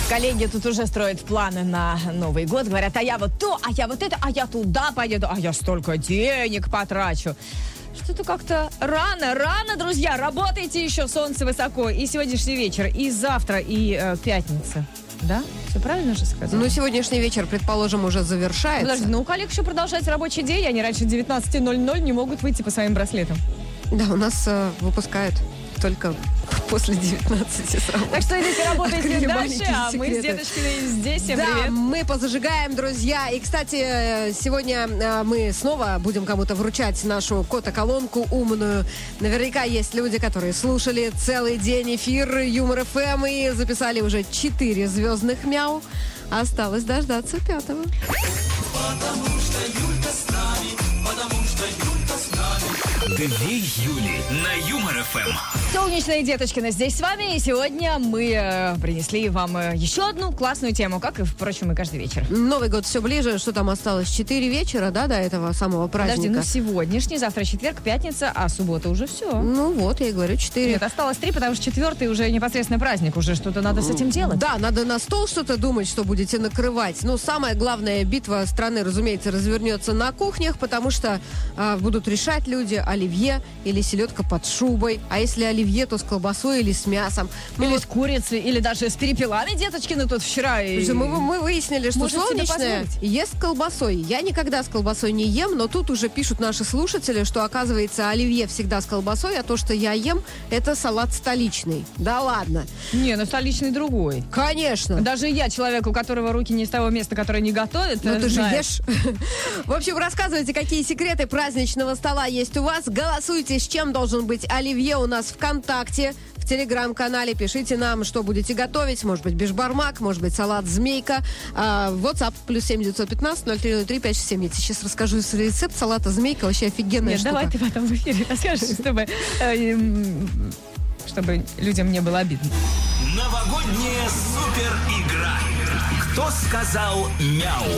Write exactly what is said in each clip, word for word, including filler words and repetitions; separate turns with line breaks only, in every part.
Коллеги тут уже строят планы на Новый год. Говорят, а я вот то, а я вот это, а я туда поеду, а я столько денег потрачу. Что-то как-то рано, рано, друзья. Работайте еще, солнце высоко. И сегодняшний вечер, и завтра, и э, пятница. Да? Все правильно же сказала?
Ну, сегодняшний вечер, предположим, уже завершается.
Подожди, ну у коллег еще продолжается рабочий день. Они раньше девятнадцать ноль ноль не могут выйти по своим браслетам.
Да, у нас э, выпускают только после девятнадцати с работы.
Так что идите, работайте
Открыли
дальше, а
секреты.
мы с Деточкиной здесь. Всем
да,
привет.
мы позажигаем, друзья. И, кстати, сегодня мы снова будем кому-то вручать нашу кота-колонку умную. Наверняка есть люди, которые слушали целый день эфир Юмор эф эм и записали уже четыре звездных мяу. Осталось дождаться пятого.
Потому что Юлька с нами, потому что Юлька с нами. Две Юли на Юмор эф эм.
Солнечная Деточкина здесь с вами. И сегодня мы э, принесли вам э, еще одну классную тему, как и, впрочем, и каждый вечер.
Новый год все ближе. Что там осталось? Четыре вечера, да, до этого самого праздника?
Подожди, ну сегодняшний, завтра четверг, пятница, а суббота уже все.
Ну вот, я и говорю, четыре.
Нет, осталось три, потому что четвертый уже непосредственно праздник. Уже что-то надо с этим делать.
Да, надо на стол что-то думать, что будете накрывать. Ну, самая главная битва страны, разумеется, развернется на кухнях, потому что а, будут решать люди, оливье или селедка под шубой. А если оливье, то с колбасой или с мясом. Мы
Или
вот
с курицей, или даже с перепелами Деточкины тут вчера. И...
Мы, мы выяснили, что
Может себе
солнечное
позволить.
ест с колбасой. Я никогда с колбасой не ем, но тут уже пишут наши слушатели, что, оказывается, оливье всегда с колбасой, а то, что я ем, это салат столичный. Да ладно.
Не, ну столичный другой.
Конечно.
Даже я, человек, у которого руки не с того места, которое не готовит.
Ну ты же
знаешь.
ешь. В общем, рассказывайте, какие секреты праздничного стола есть у вас. Голосуйте, с чем должен быть оливье у нас ВКонтакте. В телеграм-канале пишите нам, что будете готовить. Может быть, бешбармак, может быть, салат змейка. А, WhatsApp плюс семь девятьсот пятнадцать ноль три ноль три пять шесть семь. Я тебе сейчас расскажу рецепт салата змейка. Вообще офигенная
Нет,
штука.
давай ты потом в эфире расскажешь, чтобы, э, м, чтобы людям не было обидно.
Новогодняя супер игра. Кто сказал мяу?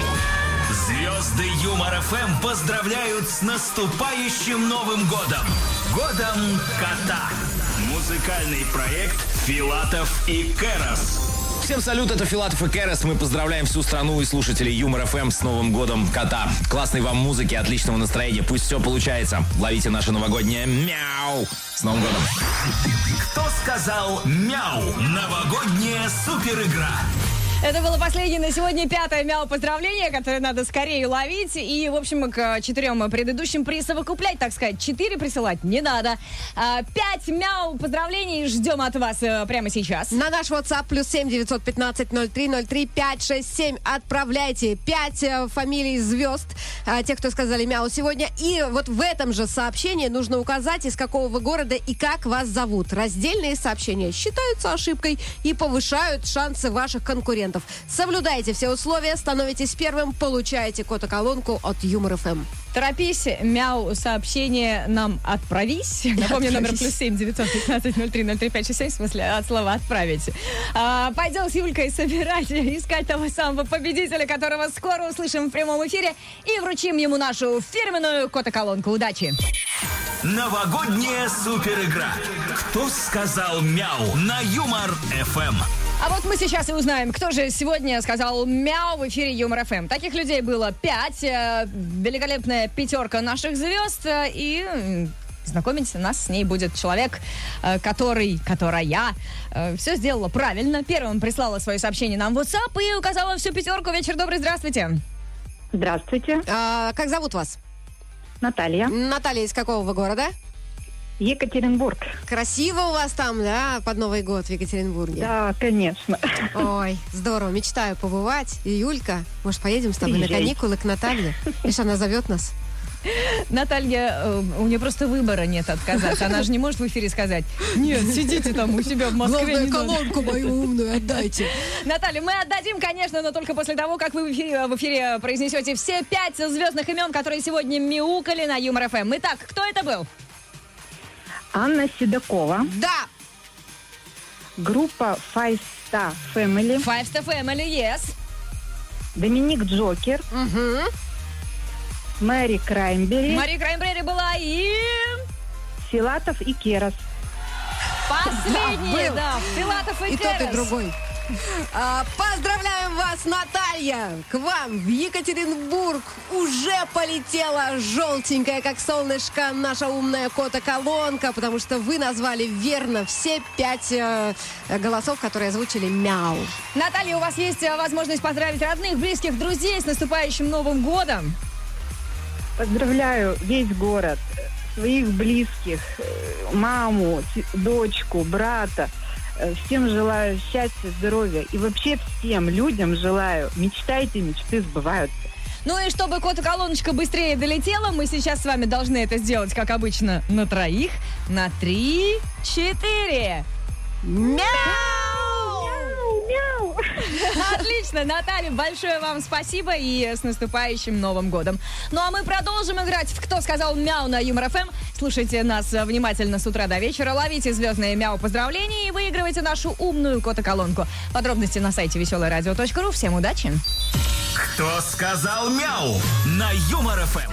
Звезды Юмор эф эм поздравляют с наступающим Новым годом. Годом кота. Музыкальный проект Филатов и Кэрос.
Всем салют, это Филатов и Кэрос. Мы поздравляем всю страну и слушателей Юмор эф эм с Новым годом кота. Классной вам музыки, отличного настроения. Пусть все получается. Ловите наше новогоднее мяу. С Новым годом.
Кто сказал мяу? Новогодняя супер игра.
Это было последнее на сегодня пятое мяу поздравление, которое надо скорее ловить. И, в общем, к четырем предыдущим присовокуплять, так сказать. Четыре присылать не надо. А, пять мяу поздравлений ждем от вас а, прямо сейчас.
На наш WhatsApp плюс семь девятьсот пятнадцать ноль три ноль три пять шесть семь отправляйте пять э, фамилий звезд, э, тех, кто сказали мяу сегодня. И вот в этом же сообщении нужно указать, из какого вы города и как вас зовут. Раздельные сообщения считаются ошибкой и повышают шансы ваших конкурентов. Соблюдайте все условия, становитесь первым, получаете кота-колонку от Юмор эф эм.
Торопись, мяу, сообщение нам отправись. Напомню, номер плюс семь девятьсот пятнадцать ноль три ноль три пять шесть семь, в смысле от слова отправить. А, пойдем с Юлькой собирать, искать того самого победителя, которого скоро услышим в прямом эфире, и вручим ему нашу фирменную кота-колонку. Удачи!
Новогодняя супер игра. Кто сказал мяу? На Юмор эф эм.
А вот мы сейчас и узнаем, кто же сегодня сказал мяу в эфире Юмор эф эм. Таких людей было пять. э, Великолепная пятерка наших звезд. э, И м, знакомить нас с ней будет человек, э, который, которая э, все сделала правильно. Первым прислала свое сообщение нам в WhatsApp и указала всю пятерку. Вечер добрый, здравствуйте.
Здравствуйте,
А, как зовут вас?
Наталья,
Наталья, из какого вы города?
Екатеринбург.
Красиво у вас там, да, под Новый год в Екатеринбурге?
Да, конечно.
Ой, здорово, мечтаю побывать. И Юлька, может, поедем с тобой
Приезжай.
на каникулы к Наталье? Видишь, она зовет нас.
Наталья, э, у нее просто выбора нет отказаться. Она же не может в эфире сказать: нет, сидите там у себя в Москве.
Главное,
не надо».
колонку мою умную отдайте.
Наталья, мы отдадим, конечно, но только после того, как вы в эфире, в эфире произнесете все пять звездных имен, которые сегодня мяукали на Юмор эф эм. Итак, кто это был?
Анна Седокова,
Да,
группа Five Star Family,
Five Star Family, yes.
Доминик Джокер,
угу.
Мэри Краймбери,
Мари Краймбрери была и...
Филатов и Керос.
Последний,
Да, был.
да, Филатов и,
И тот, и
Кэрос.
другой. А, Поздравляем вас, Наталья! К вам в Екатеринбург уже полетела желтенькая, как солнышко, наша умная кота-колонка, потому что вы назвали верно все пять э, голосов, которые озвучили «мяу».
Наталья, у вас есть э, возможность поздравить родных, близких, друзей с наступающим Новым годом.
Поздравляю весь город, своих близких, э, маму, т- дочку, брата. Э, Всем желаю счастья, здоровья. И вообще всем людям желаю, мечтайте, мечты сбываются.
Ну и чтобы кота-колоночка быстрее долетела, мы сейчас с вами должны это сделать, как обычно, на троих, на три, четыре. Мяу!
Мяу!
Отлично, Наталья, большое вам спасибо и с наступающим Новым годом. Ну а мы продолжим играть в «Кто сказал мяу» на Юмор ФМ. Слушайте нас внимательно с утра до вечера, ловите звездные мяу поздравления и выигрывайте нашу умную кота-колонку. Подробности на сайте веселое радио точка ру. Всем удачи!
Кто сказал мяу на Юмор ФМ?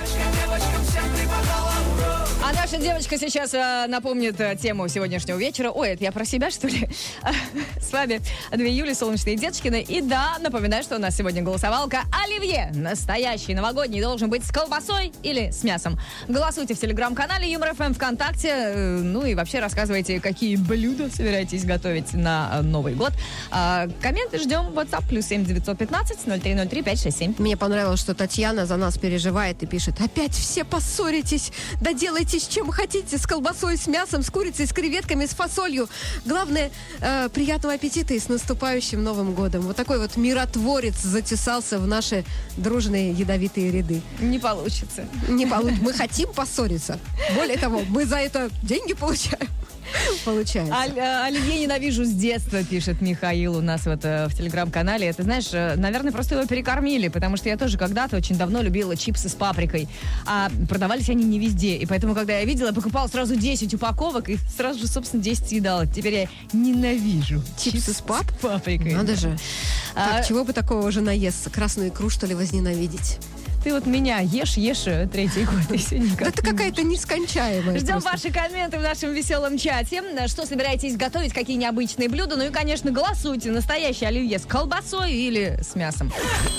А наша девочка сейчас э, напомнит э, тему сегодняшнего вечера. Ой, это я про себя, что ли? С вами две Юли, Солнечные Деточкины. И да, напоминаю, что у нас сегодня голосовалка. Оливье настоящий новогодний должен быть с колбасой или с мясом. Голосуйте в телеграм-канале Юмор ФМ, ВКонтакте. э, Ну и вообще рассказывайте, какие блюда собираетесь готовить на э, Новый год. А, комменты ждем в WhatsApp плюс семь девятьсот пятнадцать ноль три ноль три пять шесть семь.
Мне понравилось, что Татьяна за нас переживает и пишет: опять все поссоритесь, да делайте с чем хотите, с колбасой, с мясом, с курицей, с креветками, с фасолью. Главное, э, приятного аппетита и с наступающим Новым годом. Вот такой вот миротворец затесался в наши дружные ядовитые ряды.
Не получится.
Не получится. Мы хотим поссориться. Более того, мы за это деньги получаем. Получается.
Аль- э, Оливье ненавижу с детства, пишет Михаил у нас вот э, в телеграм-канале. Это, знаешь, э, наверное, просто его перекормили, потому что я тоже когда-то очень давно любила чипсы с паприкой, а продавались они не везде. И поэтому, когда я видела, я покупала сразу десять упаковок и сразу же, собственно, десять съедала. Теперь я ненавижу
Чипсы с пап?
паприкой.
Надо же.
А,
Так, чего бы такого уже наесться? Красную икру, что ли, возненавидеть?
Ты вот меня ешь, ешь э, третий год, и все никак.
Да ты какая-то нескончаемая.
Ждем
просто.
ваши комменты в нашем веселом чате. Что собираетесь готовить, какие необычные блюда. Ну и, конечно, голосуйте. Настоящий оливье с колбасой или с мясом.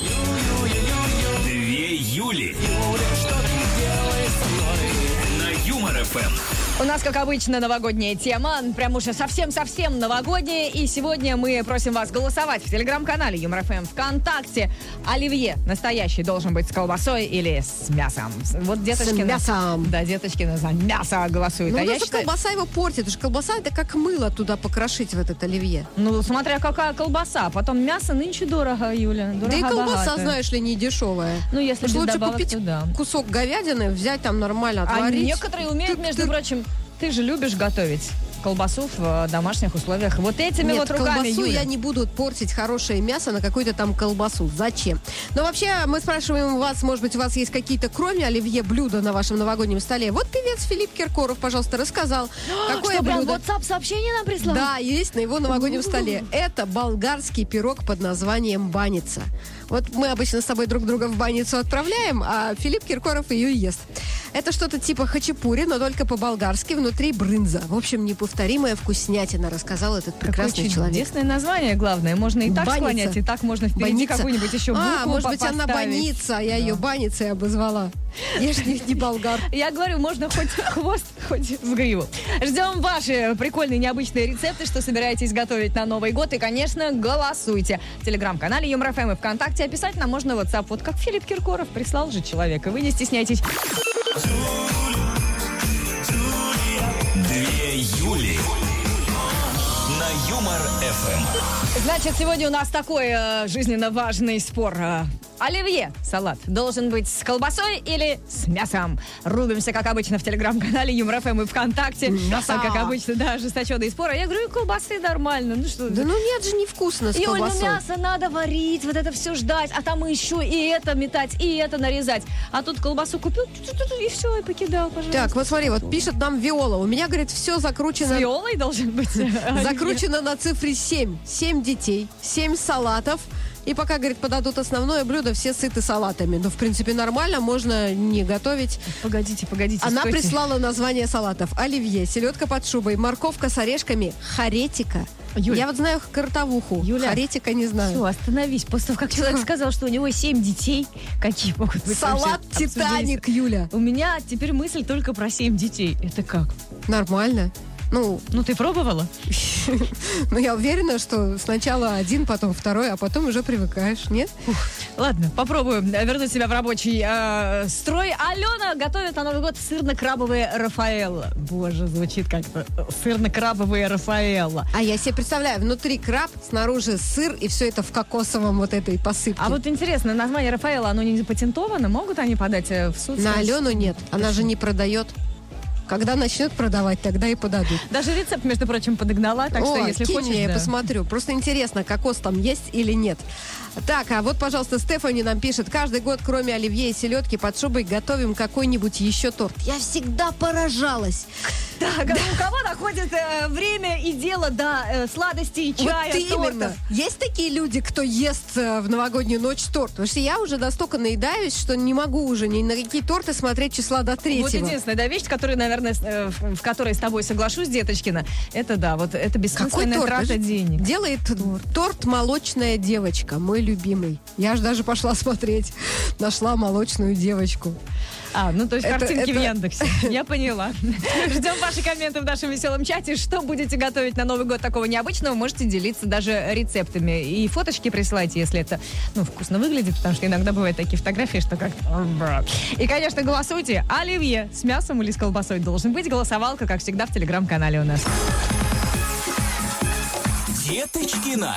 Две Юли. На Юмор ФМ.
У нас, как обычно, новогодняя тема. Прям уже совсем-совсем новогодняя. И сегодня мы просим вас голосовать в телеграм-канале Юмор ФМ, ВКонтакте. Оливье настоящий должен быть с колбасой или с мясом. Вот деточки...
С мясом.
Да, деточки за мясо голосуют.
Ну,
а я
даже
считаю...
колбаса его портит. Это же колбаса, это как мыло туда покрошить в этот оливье.
Ну, смотря какая колбаса. Потом мясо нынче дорого, Юля. Дорого,
Да и колбаса,
богато.
знаешь ли, не дешевая.
Ну, если
Уж
без
лучше
добавок,
купить
то да.
кусок говядины, взять там нормально,
А
отварить.
некоторые умеют, между
Ты-
прочим, ты же любишь готовить колбасу в э, домашних условиях. Вот этими
Нет,
вот руками,
колбасу
Юля.
я не буду портить хорошее мясо на какую-то там колбасу. Зачем? Но вообще мы спрашиваем вас, может быть, у вас есть какие-то, кроме оливье, блюда на вашем новогоднем столе. Вот певец Филипп Киркоров, пожалуйста, рассказал, какое
Что, прям
блюдо.
WhatsApp-сообщение нам прислал?
Да, есть на его новогоднем столе. Это болгарский пирог под названием баница. Вот мы обычно с тобой друг друга в баницу отправляем, а Филипп Киркоров ее и ест. Это что-то типа хачапури, но только по-болгарски, внутри брынза. В общем, неповторимая вкуснятина, рассказал этот прекрасный
Какое
человек.
чудесное название, главное. Можно и так
Баница.
склонять, и так можно впереди
Баница.
какую-нибудь еще букву
А, может быть,
по-
она
поставить.
баница, а я ее баницей обозвала. Я ж не, не болгар.
Я говорю, можно хоть хвост, хоть в гриву. Ждем ваши прикольные, необычные рецепты, что собираетесь готовить на Новый год. И, конечно, голосуйте. В телеграм-канале Юмор ФМ и ВКонтакте. Описать нам можно в WhatsApp. Вот как Филипп Киркоров прислал же человека. Вы не стесняйтесь.
Две Юли. На Юмор ФМ.
Значит, сегодня у нас такой э, жизненно важный спор. Э, оливье, салат, должен быть с колбасой или с мясом? Рубимся, как обычно, в телеграм-канале Юмор ФМ и ВКонтакте.
Мясо.
А, как обычно, да, ожесточенные споры. Я говорю, и колбасы нормально. Ну что
Да ну нет же, невкусно с
Юль, ну
колбасой.
мясо надо варить, вот это все ждать, а там еще и это метать, и это нарезать. А тут колбасу купил, и все, и покидал, пожалуйста.
Так, вот смотри, вот пишет нам Виола. У меня, говорит, все
С
закручено.
виолой должен быть.
Закручено на цифре семь. семь детей, семь салатов. И пока, говорит, подадут основное блюдо, все сыты салатами. Ну, в принципе, нормально, можно не готовить.
Погодите, погодите,
Она
стойте.
прислала название салатов. Оливье, селедка под шубой, морковка с орешками, харетика,
Юль.
Я вот знаю картовуху,
Юля.
харетика не знаю.
Все, остановись. После того, как человек сказал, что у него семь детей, какие могут быть
Салат
вообще
Титаник,
обсуждения?
Юля.
У меня теперь мысль только про семь детей. Это как?
Нормально. Ну,
Ну, ты пробовала?
ну, я уверена, что сначала один, потом второй, а потом уже привыкаешь, нет?
Ладно, попробую вернуть себя в рабочий э, строй. Алена готовит на Новый год сырно-крабовые Рафаэлло. Боже, звучит как-то сырно-крабовые Рафаэлло.
А я себе представляю, внутри краб, снаружи сыр, и все это в кокосовом вот этой посыпке.
А вот интересно, название Рафаэлло, оно не запатентовано? Могут они подать э, в суд?
На Алену нет, она же не продает. Когда начнет продавать, тогда и подадут.
Даже рецепт, между прочим, подогнала, так что
О,
если
кинь
хочешь...
мне, я
да.
посмотрю. Просто интересно, кокос там есть или нет. Так, а вот, пожалуйста, Стефани нам пишет. Каждый год, кроме оливье и селедки под шубой, готовим какой-нибудь еще торт. Я всегда поражалась.
Так, а у кого находит э, время и дело до э, сладостей, чая,
вот именно.
тортов?
Есть такие люди, кто ест э, в новогоднюю ночь торт? Потому что я уже настолько наедаюсь, что не могу уже ни на какие торты смотреть числа до третьего.
Вот единственная да, вещь, которая, наверное, с- э, в, в которой с тобой соглашусь, Деточкина, это да, вот это
Какой
бессмысленная
торт?
трата
Подожди.
денег.
Делает торт. торт «Молочная девочка», мой любимый. Я же даже пошла смотреть. Нашла молочную девочку.
А, ну то есть
Это-
картинки
это-
в Яндексе. Я поняла. Ждем ваши комменты в нашем веселом чате. Что будете готовить на Новый год такого необычного? Можете делиться даже рецептами. И фоточки присылайте, если это, ну, вкусно выглядит, потому что иногда бывают такие фотографии, что как-то... И, конечно, голосуйте. Оливье с мясом или с колбасой должен быть. Голосовалка, как всегда, в телеграм-канале у нас.
Деточкина.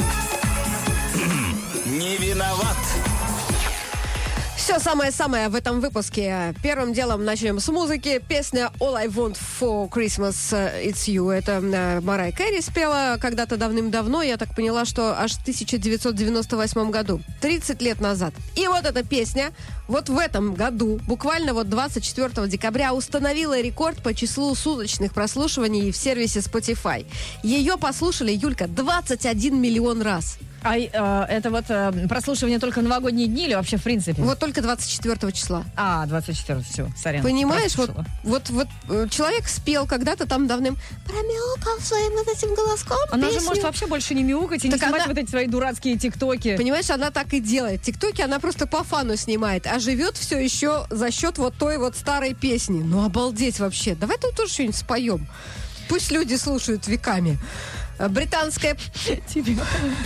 Не виноват.
Все самое-самое в этом выпуске. Первым делом начнем с музыки. Песня «All I Want for Christmas It's You». Это э, Марай Кэрри спела когда-то давным-давно. Я так поняла, что аж в тысяча девятьсот девяносто восьмом году. тридцать лет назад. И вот эта песня вот в этом году, буквально вот двадцать четвёртого декабря, установила рекорд по числу суточных прослушиваний в сервисе Spotify. Ее послушали, Юлька, двадцать один миллион раз.
А э, это вот э, прослушивание только в новогодние дни или вообще в принципе?
Вот только двадцать четвёртого числа.
А, двадцать четвёртого, все, сорян.
Понимаешь, вот,
прослушала.
вот, вот э, человек спел когда-то там давным, промяукал своим вот этим голоском
Она
песню.
же может вообще больше не мяукать и
Так
не снимать
она-
вот эти свои дурацкие тиктоки.
Понимаешь, она так и делает. Тиктоки она просто по фану снимает, а живет все еще за счет вот той вот старой песни. Ну, обалдеть вообще. Давай тут тоже что-нибудь споем. Пусть люди слушают веками. Э, Британская...
Тебе.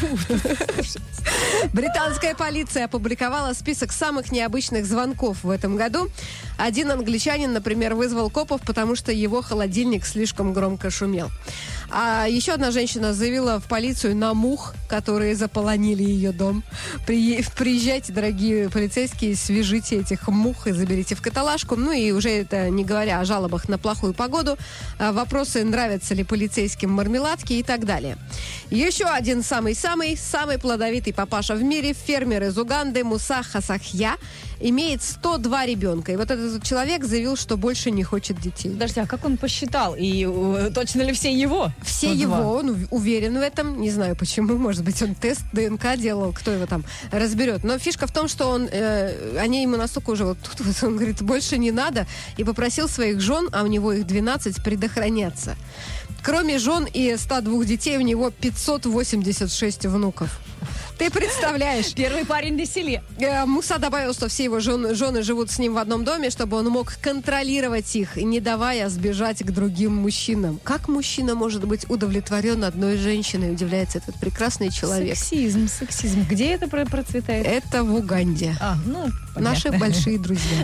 Британская полиция опубликовала список самых необычных звонков в этом году. Один англичанин, например, вызвал копов, потому что его холодильник слишком громко шумел. А еще одна женщина заявила в полицию на мух, которые заполонили ее дом. При- Приезжайте, дорогие полицейские, свяжите этих мух и заберите в каталажку. Ну и уже это не говоря о жалобах на плохую погоду, а вопросы, нравятся ли полицейским мармеладки и так далее. Еще один самый-самый, самый плодовитый папаша в мире, фермер из Уганды Муса Хасахья, имеет сто два ребенка. И вот этот человек заявил, что больше не хочет детей.
Подожди, а как он посчитал? И э, точно ли все его?
Все
сто два?
его, он ув- уверен в этом. Не знаю почему, может быть, он тест ДНК делал, кто его там разберет. Но фишка в том, что он, э, они ему настолько уже вот тут вот, он говорит, больше не надо, и попросил своих жен, а у него их двенадцать, предохраняться. Кроме жен и ста двух детей, у него пятьсот восемьдесят шесть внуков. Ты представляешь?
Первый парень на селе.
Э, Муса добавил, что все его жен- жены живут с ним в одном доме, чтобы он мог контролировать их, не давая сбежать к другим мужчинам. Как мужчина может быть удовлетворен одной женщиной, удивляется этот прекрасный человек.
Сексизм, сексизм. Где это про- процветает?
Это в Уганде.
А, ну,
Наши
понятно.
большие друзья.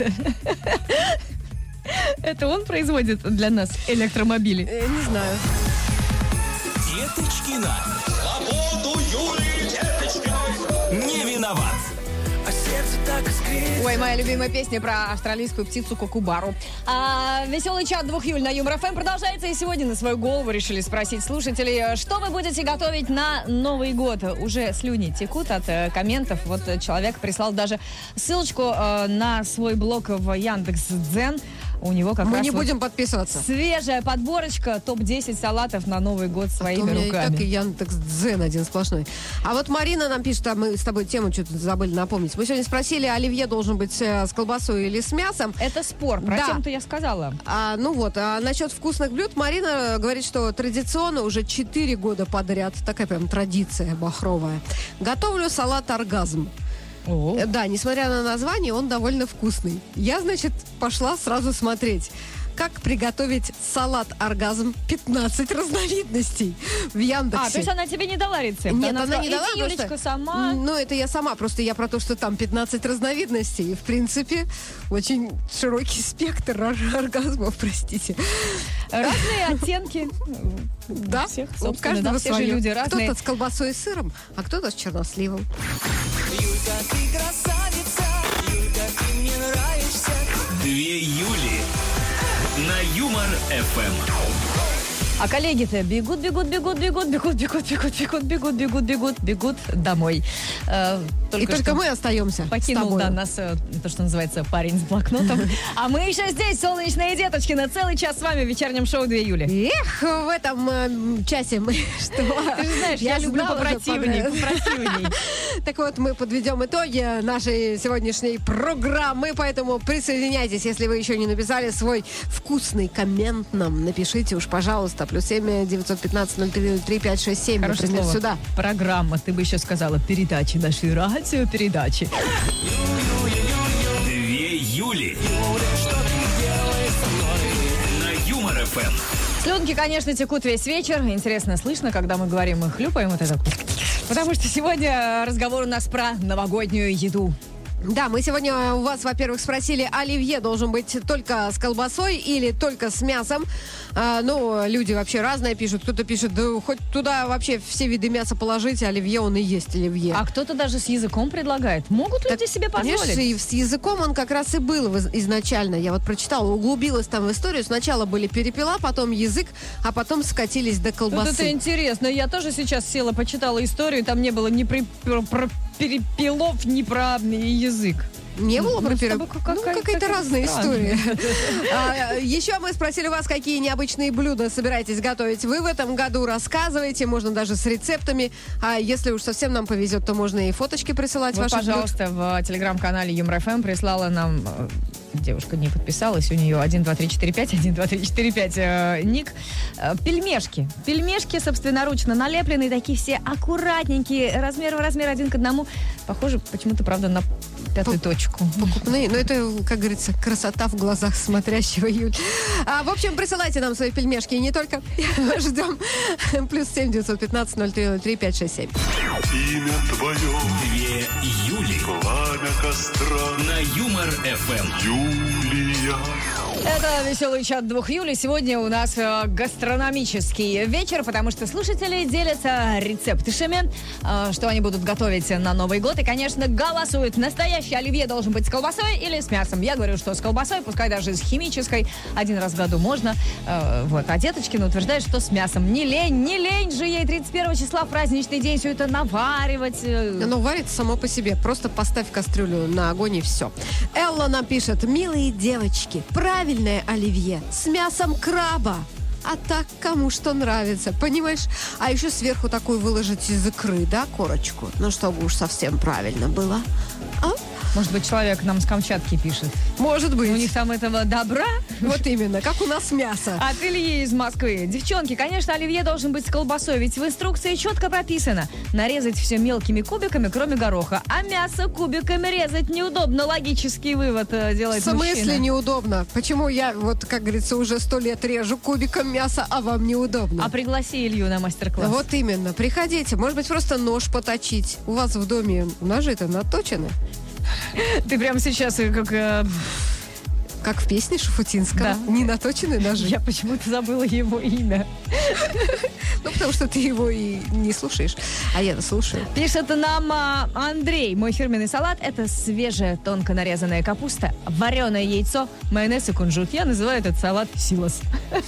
Это он производит для нас электромобили.
Э, Не знаю.
Деточкина. Свободу Юлии Деточкиной. Не виноват. А сердце так искрит.
Ой, моя любимая песня про австралийскую птицу кукубару. А, веселый чат двух июля на Юмор ФМ продолжается. И сегодня на свою голову решили спросить слушателей, что вы будете готовить на Новый год. Уже слюни текут от э, комментов. Вот э, человек прислал даже ссылочку э, на свой блог в Яндекс.Дзен. у него как
Мы
раз
не
вот
будем подписываться.
свежая подборочка топ десять салатов на Новый год своими
У меня
руками.
и так и Яндекс.Дзен один сплошной. А вот Марина нам пишет, а мы с тобой тему что-то забыли напомнить. Мы сегодня спросили, оливье должен быть э, с колбасой или с мясом.
Это спор, про
Да.
тему-то я сказала.
А, ну вот, а насчет вкусных блюд Марина говорит, что традиционно уже четыре года подряд, такая прям традиция бахровая, готовлю салат «Оргазм».
О.
Э, Да, несмотря на название, он довольно вкусный. Я, значит, пошла сразу смотреть, как приготовить салат «Оргазм» пятнадцать разновидностей в Яндексе.
А, то есть она тебе не дала рецепт?
Нет, она,
сказала,
не дала,
иди,
потому
Юлечка,
что-
сама.
Ну, это я сама, просто я про то, что там пятнадцать разновидностей. И, в принципе, очень широкий спектр ор- оргазмов, простите.
Разные оттенки.
Да,
У всех,
у
собственно,
каждого
да, все же
своё.
люди разные.
Кто-то с колбасой и сыром, а кто-то с черносливом.
Юлька, ты красавица, Юлька, ты мне нравишься. Две Юли на Юмор эф эм.
А коллеги-то бегут, бегут, бегут, бегут, бегут, бегут, бегут, бегут, бегут, бегут, бегут, бегут домой. Э,
И только
что
мы остаемся с
покинул,
тобой.
да, нас э, то, что называется, парень с блокнотом. А мы еще здесь, солнечные деточки, на целый час с вами в вечернем шоу «Две Юли».
Эх, в этом э, часе мы что?
Ты же знаешь, я, люблю
знала же,
попротивней,
под-
попротивней.
Так вот, мы подведем итоги нашей сегодняшней программы, поэтому присоединяйтесь, если вы еще не написали свой вкусный коммент нам. Напишите уж, пожалуйста, плюс семь девятьсот пятнадцать ноль три ноль три пять шесть семь,
Хорошее
например,
слово.
сюда.
Программа, ты бы еще сказала, передачи нашей радиопередачи.
Две Юли на Юмор эф эм.
Слюнки, конечно, текут весь вечер. Интересно, слышно, когда мы говорим и хлюпаем вот это. Потому что сегодня разговор у нас про новогоднюю еду.
Да, мы сегодня у вас, во-первых, спросили, оливье должен быть только с колбасой или только с мясом. А, ну, люди вообще разные пишут. Кто-то пишет, да хоть туда вообще все виды мяса положите, оливье он и есть оливье.
А кто-то даже с языком предлагает. Могут
Так,
люди себе
Конечно,
позволить?
и с языком он как раз и был в- изначально. Я вот прочитала, углубилась там в историю. Сначала были перепела, потом язык, а потом скатились до
Вот
колбасы.
это интересно. Я тоже сейчас села, почитала историю. Там не было ни при- про, про перепелов, ни про язык.
Не было
Ну,
про
с
переп-
тобой какая-
Ну, какая-то
какая-то
разная
странная.
история. А, еще мы спросили вас, какие необычные блюда собираетесь готовить вы в этом году. Рассказывайте, можно даже с рецептами. А если уж совсем нам повезет, то можно и фоточки присылать
Вот,
ваших блюд.
пожалуйста, в телеграм-канале Юмор эф эм прислала нам... э, Девушка не подписалась, у нее один, два, три, четыре, пять, один, два, три, четыре, пять э, ник. Э, пельмешки. Пельмешки собственноручно налепленные, такие все аккуратненькие, размер в размер один к одному. Похоже почему-то, правда, на пятую точку.
Покупные. Но это, как говорится, красота в глазах смотрящего Юль. А, в общем, присылайте нам свои пельмешки. И не только. Ждем. Плюс семь девятьсот пятнадцать ноль три ноль три пять шесть семь.
Имя твое,
Две Юли
пламя костра,
на Юмор эф эм.
Юлия.
Это «Веселый чат двух Юли». Сегодня у нас э, гастрономический вечер, потому что слушатели делятся рецептами, э, что они будут готовить на Новый год. И, конечно, голосуют, настоящий оливье должен быть с колбасой или с мясом. Я говорю, что с колбасой, пускай даже с химической. Один раз в году можно. Э, вот. А Деточкина утверждает, что с мясом. Не лень, не лень же ей тридцать первого числа в праздничный день все это наваривать. э.
Оно варится само по себе. Просто поставь кастрюлю на огонь и все. Элла нам пишет. Милые девочки, правильное оливье с мясом краба. А так кому что нравится, понимаешь? А еще сверху такую выложить из икры, да, корочку? Ну, чтобы уж совсем правильно было. А?
Может быть, человек нам с Камчатки пишет.
Может быть.
У них там этого добра.
Вот именно, как у нас мясо.
От Ильи из Москвы. Девчонки, конечно, оливье должен быть с колбасой, ведь в инструкции четко прописано. Нарезать все мелкими кубиками, кроме гороха. А мясо кубиками резать неудобно. Логический вывод э,
В
делает
смысле
мужчина.
неудобно? Почему я, вот, как говорится, уже сто лет режу кубиком мяса, а вам неудобно?
А пригласи Илью на мастер-класс.
Вот именно. Приходите. Может быть, просто нож поточить. У вас в доме ножи-то наточены?
Ты прямо сейчас э, как... э,
Как в песне Шафутинского.
Да.
Не наточены ножи.
я почему-то забыла его имя.
Ну, потому что ты его и не слушаешь, а я слушаю.
Пишет нам а, Андрей. Мой фирменный салат – это свежая тонко нарезанная капуста, вареное яйцо, майонез и кунжут. Я называю этот салат силос.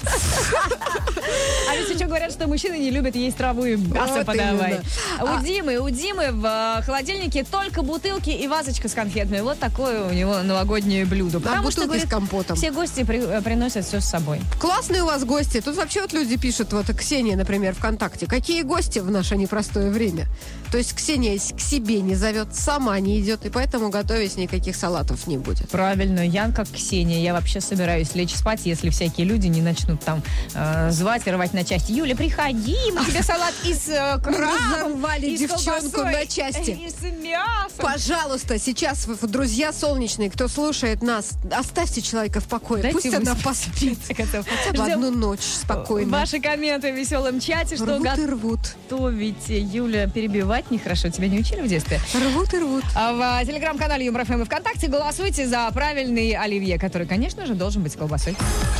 А ведь еще говорят, что мужчины не любят есть траву и мясо подавай. У Димы, у Димы в холодильнике только бутылки и вазочка с конфетами. Вот такое у него новогоднее блюдо.
Потому что, говорит, с компотом.
Все гости при, приносят все с собой.
Классные у вас гости. Тут вообще вот люди пишут, вот Ксения, например, ВКонтакте. Какие гости в наше непростое время? То есть Ксения к себе не зовет, сама не идет, и поэтому готовить никаких салатов не будет.
Правильно. Я как Ксения. Я вообще собираюсь лечь спать, если всякие люди не начнут там э, звать и рвать на части. Юля, приходи, мы тебе салат из э, краба,
разорвали
из
девчонку
колбасой,
на части.
Из мяса.
Пожалуйста, сейчас, друзья солнечные, кто слушает нас, оставьте человека в покое.
Дайте
Пусть она поспит. Хотя бы одну ночь спокойно.
Ваши комменты в веселом чате, что
рвут и рвут.
готовить. Юля, перебивать нехорошо. Тебя не учили в детстве?
Рвут и рвут.
А в телеграм-канале Юмор ФМ и ВКонтакте голосуйте за правильный оливье, который, конечно же, должен быть с колбасой.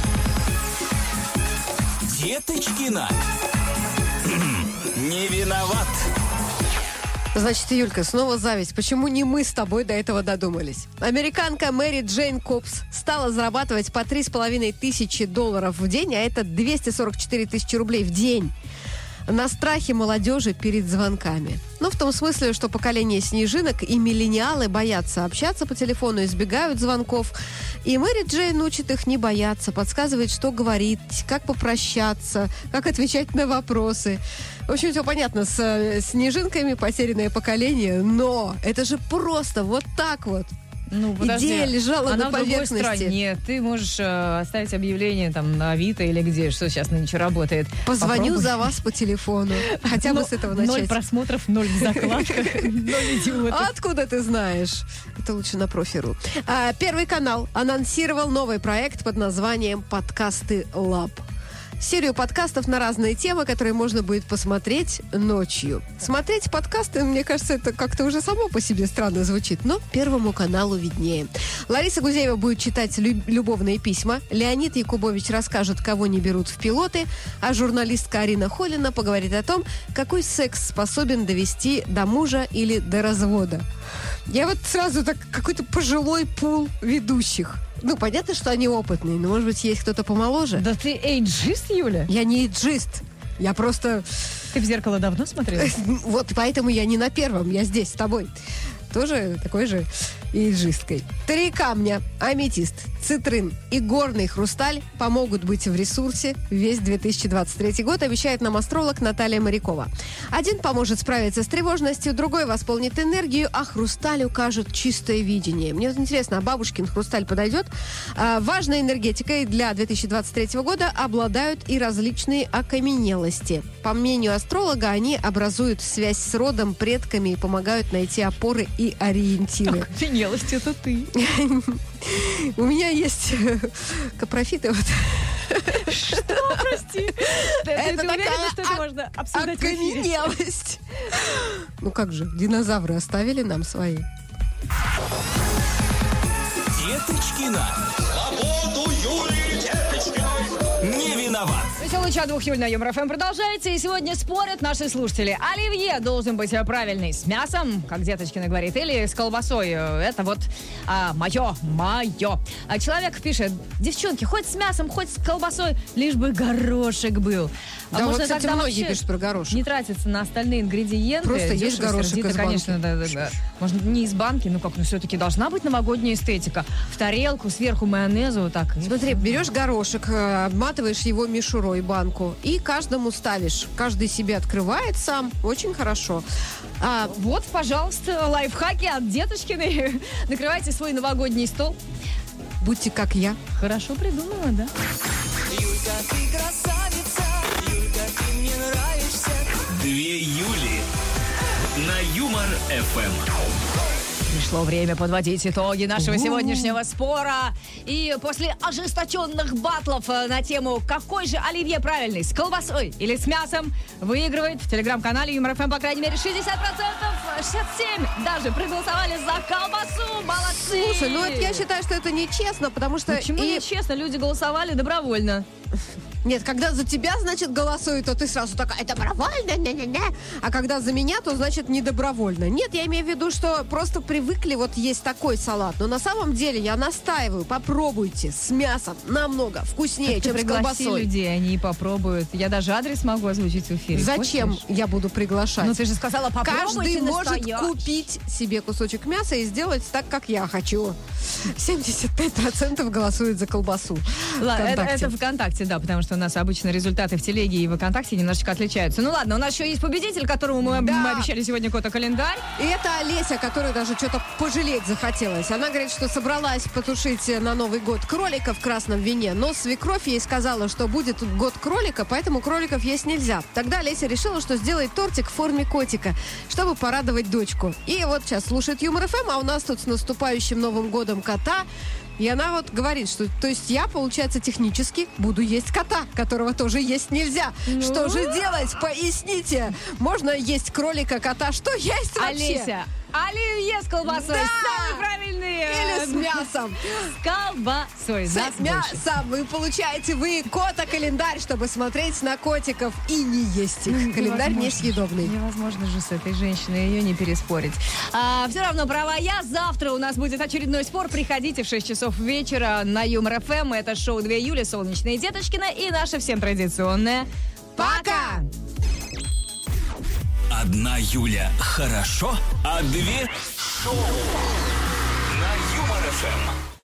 Деточкина. Не виноват.
Значит, Юлька, снова зависть. Почему не мы с тобой до этого додумались? Американка Мэри Джейн Копс стала зарабатывать по три с половиной тысячи долларов в день, а это двести сорок четыре тысячи рублей в день. На страхе молодежи перед звонками. Ну, в том смысле, что поколение снежинок и миллениалы боятся общаться по телефону, избегают звонков. И Мэри Джейн учит их не бояться, подсказывает, что говорить, как попрощаться, как отвечать на вопросы. В общем, все понятно с э, снежинками, потерянное поколение, но это же просто вот так вот.
Ну, подожди,
идея лежала
она
на
в другой
поверхности.
стране. Ты можешь э, оставить объявление там на Авито или где, что сейчас нынче работает.
Позвоню
Попробуй.
за вас по телефону. Хотя бы
Но
с этого начать.
Ноль просмотров, ноль в закладках, ноль идиотов.
Откуда ты знаешь? Это лучше на профи.ру. А, Первый канал анонсировал новый проект под названием «Подкасты Лаб». Серию подкастов на разные темы, которые можно будет посмотреть ночью. Смотреть подкасты, мне кажется, это как-то уже само по себе странно звучит, но Первому каналу виднее. Лариса Гузеева будет читать лю- любовные письма, Леонид Якубович расскажет, кого не берут в пилоты, а журналистка Арина Холина поговорит о том, какой секс способен довести до мужа или до развода. Я вот сразу так, какой-то пожилой пул ведущих. Ну, понятно, что они опытные, но, может быть, есть кто-то помоложе.
Да ты эйджист, Юля?
Я не эйджист. Я просто...
Ты в зеркало давно смотрела?
Вот поэтому я не на первом, я здесь с тобой. Тоже такой же эйджисткой. Три камня, аметист, цитрин и горный хрусталь помогут быть в ресурсе весь две тысячи двадцать третий год, обещает нам астролог Наталья Морякова. Один поможет справиться с тревожностью, другой восполнит энергию, а хрусталь укажет чистое видение. Мне вот интересно, а бабушкин хрусталь подойдет? А, важной энергетикой для две тысячи двадцать третьего года обладают и различные окаменелости. По мнению астролога, они образуют связь с родом, предками и помогают найти опоры и ориентиры.
Окаменелость, это ты.
У меня есть капрофиты. Вот.
Что, прости?
Это
Ты уверена, что это можно обсуждать в эфире?
окаменелость. Ну как же, динозавры оставили нам свои.
Деточкина. Свободу Юлии Деточкиной. Не виноват.
Веселый чат двух Юль на Юмор ФМ продолжается, и сегодня спорят наши слушатели. Оливье должен быть правильный с мясом, как Деточкина говорит, или с колбасой. Это вот а, мое, мое. А человек пишет: девчонки, хоть с мясом, хоть с колбасой, лишь бы горошек был.
Да,
а
вот,
можно
кстати,
тогда
многие
вообще
пишут про горошек.
не тратиться на остальные ингредиенты.
Просто есть
Дешево,
горошек
сердито,
из банки.
конечно, да, да, да. Можно не из банки, ну как, ну все-таки должна быть новогодняя эстетика. В тарелку, сверху майонеза, вот так.
Смотри, берешь горошек, э, обматываешь его мишурой банку и каждому ставишь. Каждый себе открывает сам. Очень хорошо. А,
Вот, пожалуйста, лайфхаки от Деточкиной. Накрывайте свой новогодний стол.
будьте как я.
Хорошо придумала, да?
Юлька, ты красавица. Юлька, ты мне нравишься. Две Юли на Юмор ФМ.
Пришло время подводить итоги нашего сегодняшнего спора. И после ожесточенных батлов э, на тему «Какой же оливье правильный, с колбасой или с мясом?» выигрывает в телеграм-канале Юмор ФМ, по крайней мере, шестьдесят процентов, шестьдесят семь процентов даже проголосовали за колбасу. Молодцы!
Слушай, ну это я считаю, что это нечестно, потому что...
Почему
и...
нечестно? Люди голосовали добровольно.
Нет, когда за тебя, значит, голосуют, то ты сразу такая, добровольно, не-не-не. А когда за меня, то, значит, не добровольно. Нет, я имею в виду, что просто привыкли вот есть такой салат. Но на самом деле я настаиваю, попробуйте с мясом намного вкуснее,
Так
чем
ты
с
пригласи
колбасой.
людей, они и попробуют. Я даже адрес могу озвучить в эфире.
Зачем
Хочешь?
я буду приглашать?
Ну ты же сказала, попробуйте
Каждый может
настоящий.
купить себе кусочек мяса и сделать так, как я хочу. семьдесят пять процентов голосует за колбасу.
Ладно, это,
ВКонтакте.
это ВКонтакте, да, потому что у нас обычно результаты в телеге и ВКонтакте немножечко отличаются. Ну ладно, у нас еще есть победитель, которому мы,
Да.
мы обещали сегодня кота-календарь.
И это Олеся, которой даже что-то пожалеть захотелось. Она говорит, что собралась потушить на Новый год кролика в красном вине, но свекровь ей сказала, что будет год кролика, поэтому кроликов есть нельзя. Тогда Олеся решила, что сделает тортик в форме котика, чтобы порадовать дочку. И вот сейчас слушает Юмор ФМ, а у нас тут с наступающим Новым годом кота. И она вот говорит, что, то есть я, получается, технически буду есть кота, которого тоже есть нельзя.
Ну?
Что же делать? Поясните. Можно есть кролика, кота. Что есть вообще?
Олеся, оливье с колбасой.
Да!
Самые правильные.
Или с мясом.
С колбасой.
С
Нас больше.
мясом. Вы получаете вы кота-календарь, чтобы смотреть на котиков и не есть их. Календарь
Невозможно
несъедобный.
же, Невозможно же с этой женщиной, ее не переспорить. А, все равно права я. Завтра у нас будет очередной спор. Приходите в шесть часов вечера на Юмор ФМ. Это шоу «Две Юли», «Солнечные Деточкина» и наше всем традиционное
Пока!
Одна Юля хорошо, а две шоу.